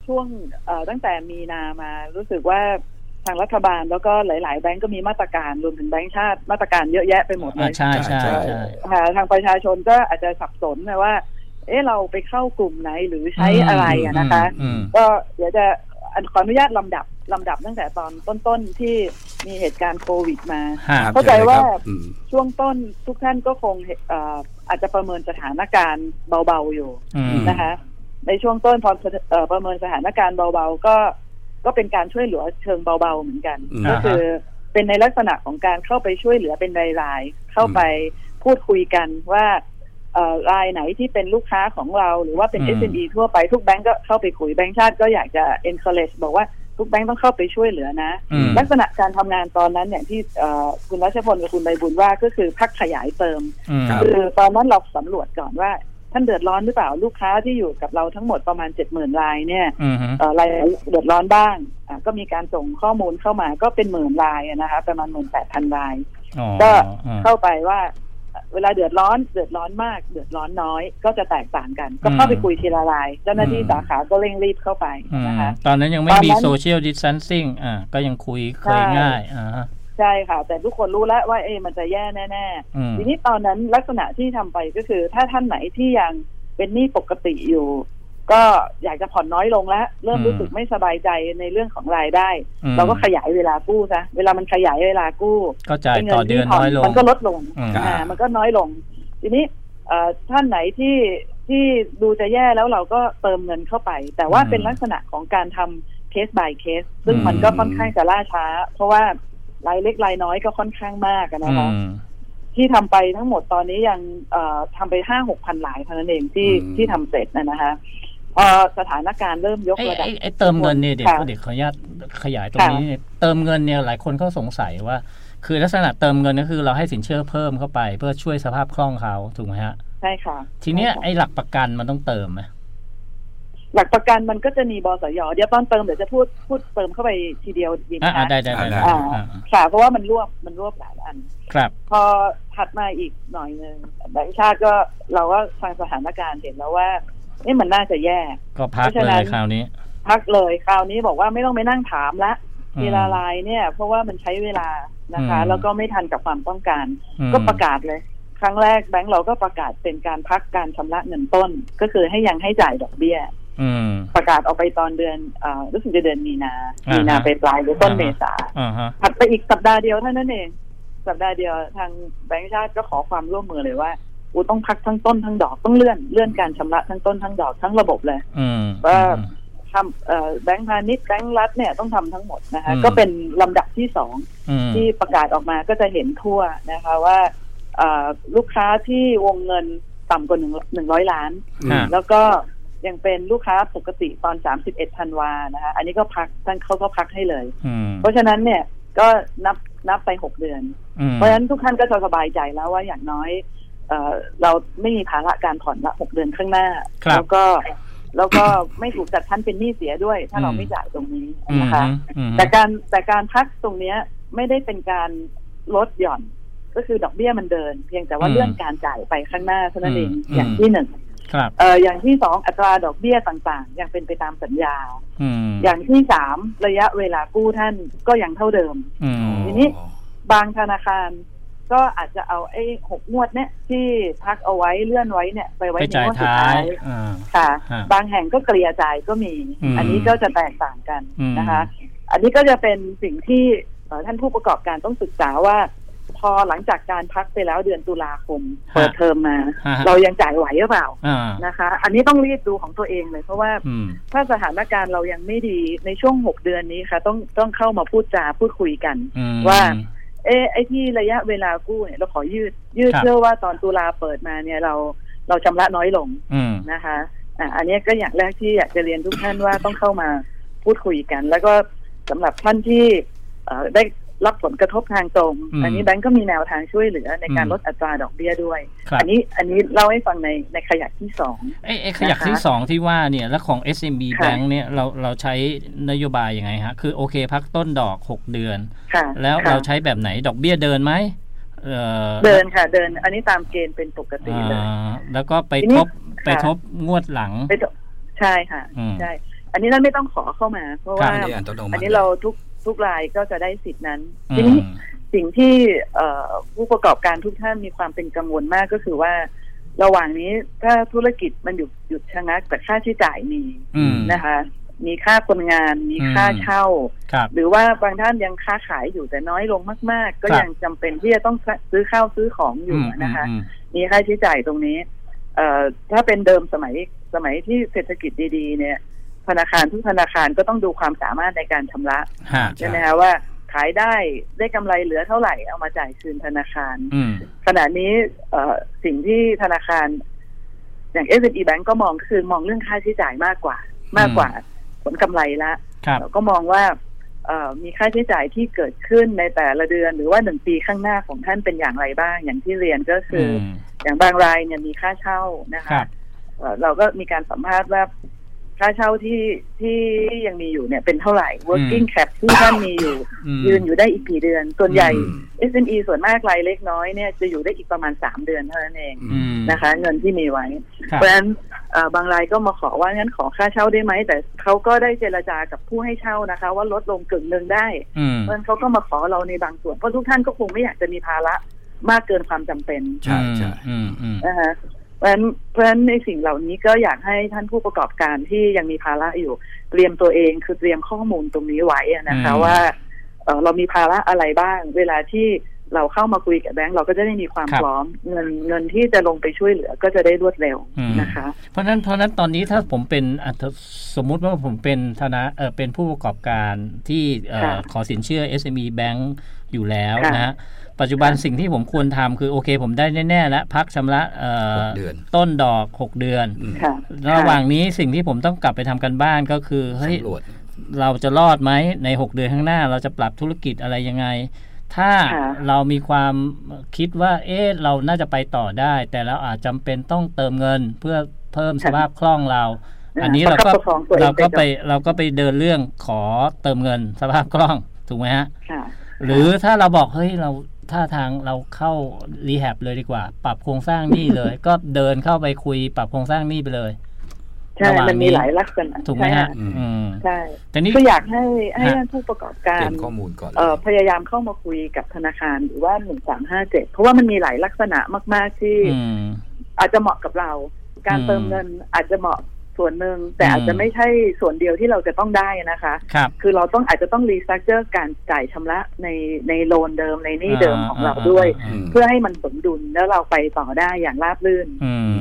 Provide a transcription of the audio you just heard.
ช่วงตั้งแต่มีนามารู้สึกว่าทางรัฐบาลแล้วก็หลายๆแบงก์ก็มีมาตรการรวมถึงแบงก์ชาติมาตรการเยอะแยะไปหมดเลยใช่ทางประชาชนก็อาจจะสับสนนะว่าเราไปเข้ากลุ่มไหนหรือใช้อะไรนะคะก็เดี๋ยวจะขออนุญาตลำดับตั้งแต่ตอนต้นๆที่มีเหตุการณ์โควิดมาเข้าใจว่าช่วงต้นทุกท่านก็คงอาจจะประเมินสถานการณ์เบาๆอยู่นะคะในช่วงต้นพอประเมินสถานการณ์เบาๆก็เป็นการช่วยเหลือเชิงเบาๆเหมือนกันก็คือเป็นในลักษณะของการเข้าไปช่วยเหลือเป็นรายๆเข้าไปพูดคุยกันว่ารายไหนที่เป็นลูกค้าของเราหรือว่าเป็น SME ทั่วไปทุกแบงก์ก็เข้าไปคุยแบงก์ชาติก็อยากจะ encourage บอกว่าทุกแบงก์ต้องเข้าไปช่วยเหลือนะลักษณะการทำงานตอนนั้นอย่างที่คุณรัชพลกับคุณใบบุญว่าก็คือพักขยายเติมคือตอนนั้นเราสำรวจก่อนว่าท่านเดือดร้อนหรือเปล่าลูกค้าที่อยู่กับเราทั้งหมดประมาณ 70,000 รายเนี่ยรายเดือดร้อนบ้างก็มีการส่งข้อมูลเข้ามาก็เป็นหมื่นรายนะคะประมาณ 18,000 รายก็เข้าไปว่าเวลาเดือดร้อนมากเดือดร้อนน้อยก็จะแตกต่างกันก็เข้าไปคุยทีละรายเจ้าหน้าที่สาขาก็เร่งรีบเข้าไปนะคะตอนนั้นยังไม่มีโซเชียลดิสแทนซิ่งก็ยังคุยง่ายใช่ค่ะแต่ทุกคนรู้แล้วว่ามันจะแย่แน่ๆทีนี้ตอนนั้นลักษณะที่ทำไปก็คือถ้าท่านไหนที่ยังเป็นหนี้ปกติอยู่ก็อยากจะผ่อนน้อยลงแล้วเริ่มรู้สึกไม่สบายใจในเรื่องของรายได้เราก็ขยายเวลากู้ซะเวลามันขยายเวลากู้ก็จ่ายต่อเดือนน้อยลงมันก็ลดลงมันก็น้อยลงทีนี้ท่านไหนที่ดูจะแย่แล้วเราก็เติมเงินเข้าไปแต่ว่าเป็นลักษณะของการทำเคส by เคสซึ่งมันก็ค่อนข้างจะล่าช้าเพราะว่ารายเล็กรายน้อยก็ค่อนข้างมากนะคะที่ทำไปทั้งหมดตอนนี้ยังทำไป 5-6,000 รายเท่านั้นเองที่ทำเสร็จนะคะพอสถานการณ์เริ่มยกระดับเติมเงินเนี่ยเดี๋ยวขออนุญาตขยายตรงนี้เติมเงินเนี่ยหลายคนเขาสงสัยว่าคือลักษณะเติมเงินก็คือเราให้สินเชื่อเพิ่มเข้าไปเพื่อช่วยสภาพคล่องเขาถูกไหมฮะใช่ค่ะทีเนี้ยไอ้หลักประกันมันต้องเติมไหมหลักประกันมันก็จะมีบสย.เดี๋ยวตอนเติมเดี๋ยวจะพูดเติมเข้าไปทีเดียวดีไหมคะได้ค่ะเพราะว่ามันรวบหลายอันครับพอถัดมาอีกหน่อยนึงแบงก์ชาติก็เราก็ฟังสถานการณ์เห็นแล้วว่านี่มันน่าจะแย่ก็พักเลยคราวนี้บอกว่าไม่ต้องไปนั่งถามละทีละรายเนี่ยเพราะว่ามันใช้เวลานะคะแล้วก็ไม่ทันกับความต้องการก็ประกาศเลยครั้งแรกแบงก์เราก็ประกาศเป็นการพักการชำระเงินต้นก็คือให้ยังให้จ่ายดอกเบี้ยประกาศออกไปตอนเดือนรู้สึกจะเดือนมีนาไปปลายหรือต้นเมษาถัดไปอีกสัปดาห์เดียวเท่านั้นเองสัปดาห์เดียวทางแบงก์ชาติก็ขอความร่วมมือเลยว่าต้องพักทั้งต้นทั้งดอกต้องเลื่อนการชำระทั้งต้นทั้งดอกทั้งระบบเลยว่าทำแบงก์พาณิชย์แบงก์รัฐเนี่ยต้องทำทั้งหมดนะคะก็เป็นลำดับที่2ที่ประกาศออกมาก็จะเห็นทั่วนะคะว่าลูกค้าที่วงเงินต่ำกว่า100 ล้านแล้วก็ยังเป็นลูกค้าปกติตอน31 ธันวานะคะอันนี้ก็พักท่านเขาก็พักให้เลยเพราะฉะนั้นเนี่ยก็นับไป6 เดือนเพราะฉะนั้นทุกท่านก็จะสบายใจแล้วว่าอย่างน้อยเราไม่มีภาระการผ่อนละ6 เดือนข้างหน้าแล้วก็ไม่ถูกจัดชั้นเป็นหนี้เสียด้วยถ้าเราไม่จ่ายตรงนี้นะคะแต่การพักตรงนี้ไม่ได้เป็นการลดหย่อนก็คือดอกเบี้ยมันเดินเพียงแต่ว่าเลื่อนการจ่ายไปข้างหน้าเท่านั้นเองอย่างที่1อย่างที่2อัตราดอกเบี้ยต่างๆยังเป็นไปตามสัญญาอย่างที่3ระยะเวลากู้ท่านก็ยังเท่าเดิมทีนี้บางธนาคารก็อาจจะเอาไอ้6 งวดเนี่ยที่พักเอาไว้เลื่อนไว้เนี่ยไปไว้ในงวดสุดท้ายค่ะบางแห่งก็เกลี่ยจ่ายก็มีอันนี้ก็จะแตกต่างกันนะคะอันนี้ก็จะเป็นสิ่งที่ท่านผู้ประกอบการต้องศึกษาว่าพอหลังจากการพักไปแล้วเดือนตุลาคมเปิดเทอมมาเรายังจ่ายไหวหรือเปล่านะคะอันนี้ต้องรีบดูของตัวเองเลยเพราะว่าถ้าสถานการณ์เรายังไม่ดีในช่วง6 เดือนนี้ค่ะต้องเข้ามาพูดคุยกันว่าไอ้ที่ระยะเวลากู้เนี่ยเราขอยืดเชื่อว่าตอนตุลาเปิดมาเนี่ยเราชำระน้อยลงนะคะอันนี้ก็อย่างแรกที่อยากจะเรียนทุกท่านว่าต้องเข้ามาพูดคุยกันแล้วก็สำหรับท่านที่ได้รับผลกระทบทางตรงอันนี้แบงก์ก็มีแนวทางช่วยเหลือในการลดอัตราดอกเบี้ยด้วยอันนี้เล่าให้ฟังในขยักที่2 ไอ้ขยักที่2ที่ว่าเนี่ยแล้วของ SMB Bank เนี่ยเราใช้นโยบายยังไงฮะคือโอเคพักต้นดอก6 เดือนแล้วเราใช้แบบไหนดอกเบี้ยเดินไหมเดินค่ะเดินอันนี้ตามเกณฑ์เป็นปกติเลยแล้วก็ไปทบงวดหลังใช่ค่ะใช่อันนี้เราไม่ต้องขอเข้ามาเพราะว่าอันนี้เราทุกรายก็จะได้สิทธินั้นทีนี้สิ่งที่ผู้ประกอบการทุกท่านมีความเป็นกังวลมากก็คือว่าระหว่างนี้ถ้าธุรกิจมันหยุดชะงักแต่ค่าใช้จ่ายมีนะคะมีค่าคนงานมีค่าเช่าหรือว่าบางท่านยังค้าขายอยู่แต่น้อยลงมากๆก็ยังจำเป็นที่จะต้องซื้อข้าวซื้อของอยู่นะคะมีค่าใช้จ่ายตรงนี้ถ้าเป็นเดิมสมัยที่เศรษฐกิจดีๆเนี่ยธนาคารทุกธนาคารก็ต้องดูความสามารถในการชำระใช่ไหมคะว่าขายได้กำไรเหลือเท่าไหร่เอามาจ่ายคืนธนาคารขณะนี้สิ่งที่ธนาคารอย่าง SME Bank ก็มองคือมองเรื่องค่าใช้จ่ายมากกว่าผลกำไรละแล้วก็มองว่ามีค่าใช้จ่ายที่เกิดขึ้นในแต่ละเดือนหรือว่า1 ปีข้างหน้าของท่านเป็นอย่างไรบ้างอย่างที่เรียนก็คืออย่างบางรายเนี่ยมีค่าเช่านะคะเราก็มีการสัมภาษณ์ว่าค่าเช่าที่ยังมีอยู่เนี่ยเป็นเท่าไหร่ working cap ที่ท่านมีอยู่ยืนอยู่ได้อีกกี่เดือนส่วนใหญ่ SME ส่วนมากรายเล็กน้อยเนี่ยจะอยู่ได้อีกประมาณ3 เดือนเท่านั้นเองนะคะเงินที่มีไว้เพราะฉะนั้นบางรายก็มาขอว่างั้นขอค่าเช่าได้ไหมแต่เขาก็ได้เจรจากับผู้ให้เช่านะคะว่าลดลง1/10ได้เพราะฉะนั้นเขาก็มาขอเราในบางส่วนเพราะทุกท่านก็คงไม่อยากจะมีภาระมากเกินความจำเป็นใช่นะคะเพราะฉะนั้นในสิ่งเหล่านี้ก็อยากให้ท่านผู้ประกอบการที่ยังมีภาระอยู่เตรียมตัวเองคือเตรียมข้อมูลตรงนี้ไว้นะคะว่าเรามีภาระอะไรบ้างเวลาที่เราเข้ามาคุยกับแบงก์เราก็จะได้มีความพร้อมเงินที่จะลงไปช่วยเหลือก็จะได้รวดเร็วนะคะเพราะนั้นตอนนี้ถ้าผมเป็นสมมุติว่าผมเป็นเป็นผู้ประกอบการที่ขอสินเชื่อ SME Bank อยู่แล้วนะฮะปัจจุบันสิ่งที่ผมควรทำคือโอเคผมได้แน่ๆแล้วพักชำระต้นดอก6 เดือนระหว่างนี้สิ่งที่ผมต้องกลับไปทำกันบ้านก็คือเฮ้ยเราจะรอดไหมใน6 เดือนข้างหน้าเราจะปรับธุรกิจอะไรยังไงถ้าเรามีความคิดว่าเราน่าจะไปต่อได้แต่เราอาจจำเป็นต้องเติมเงินเพื่อเพิ่มสภาพคล่องเราอันนี้เราก็ไปเดินเรื่องขอเติมเงินสภาพคล่องถูกไหมฮะหรือถ้าเราบอกเฮ้ยถ้าทางเราเข้ารีแฮบเลยดีกว่าปรับโครงสร้างหนี้เลยก็เดินเข้าไปคุยปรับโครงสร้างหนี้ไปเลยใช่มันมีหลายลักษณะถูกไหมฮะใช่แต่นี้ก็อยากให้ผู้ประกอบการข้อมูลก่อนพยายามเข้ามาคุยกับธนาคารหรือว่า1357เพราะว่ามันมีหลายลักษณะมากๆที่อาจจะเหมาะกับเราการเติมเงินอาจจะเหมาะส่วนหนึ่งแต่อาจจะไม่ใช่ส่วนเดียวที่เราจะต้องได้นะคะคือเราอาจจะต้องรีสตรัคเจอร์การจ่ายชำระในโลนเดิมในหนี้เดิมของเราด้วยเพื่อให้มันสมดุลแล้วเราไปต่อได้อย่างราบรื่น